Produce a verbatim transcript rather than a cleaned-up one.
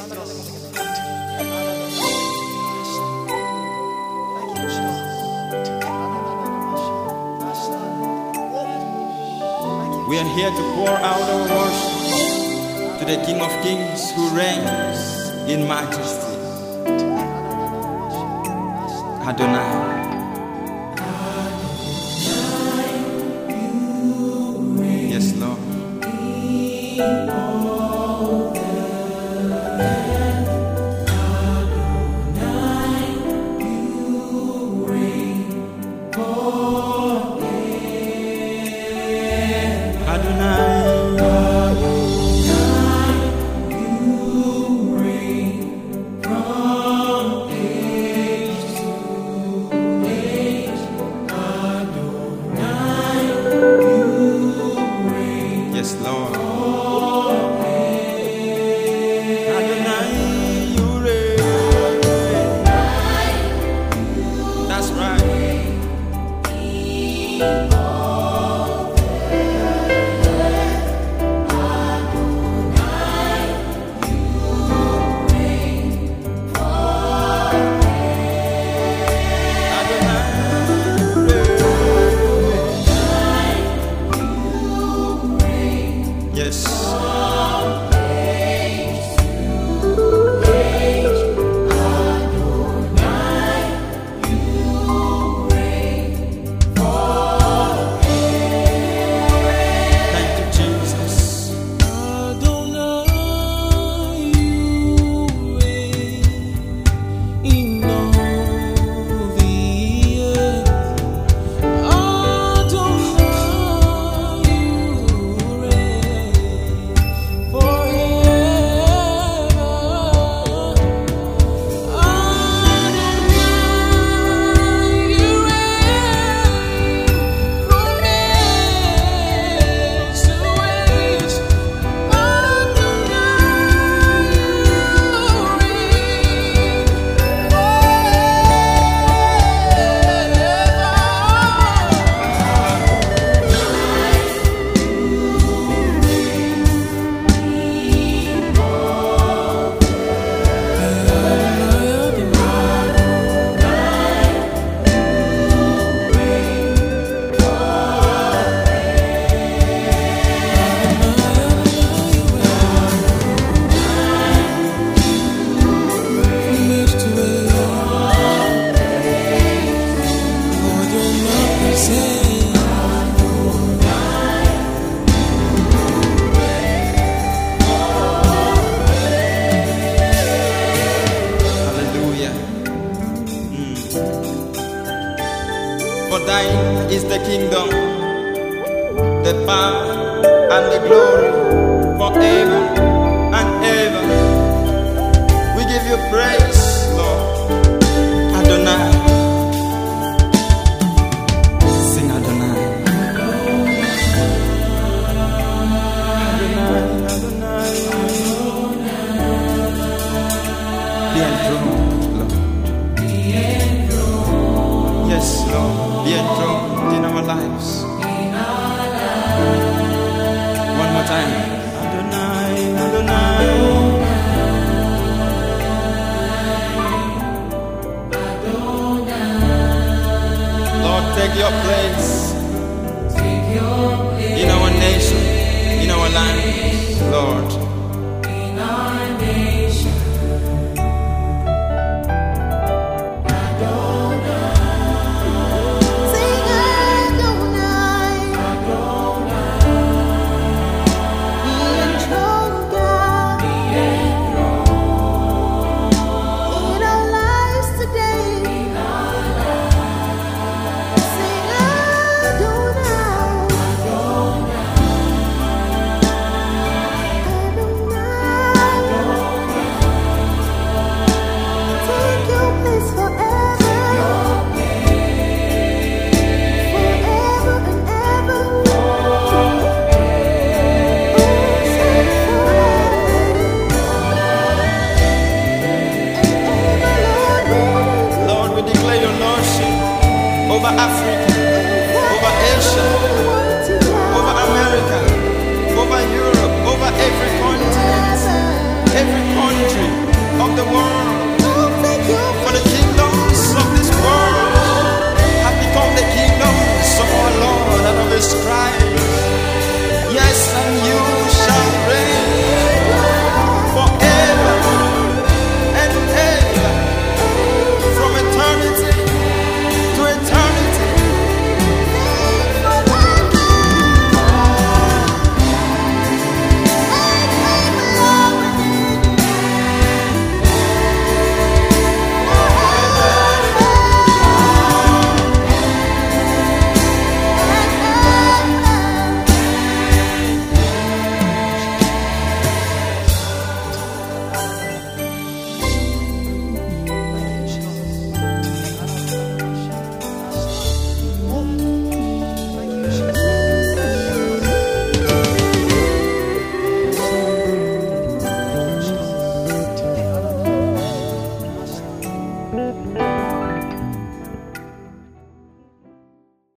We are here to pour out our worship to the King of Kings who reigns in majesty. Adonai. Yes, Lord. For thine is the kingdom, the power, and the glory, forever and ever. We give you praise, Lord. Adonai. Sing Adonai. Adonai, Adonai. Be enthroned, Lord. Yes, Lord. Be enthroned in our lives. One more time. Adonai, Adonai. Lord, take your place in our nation, in our land, Lord.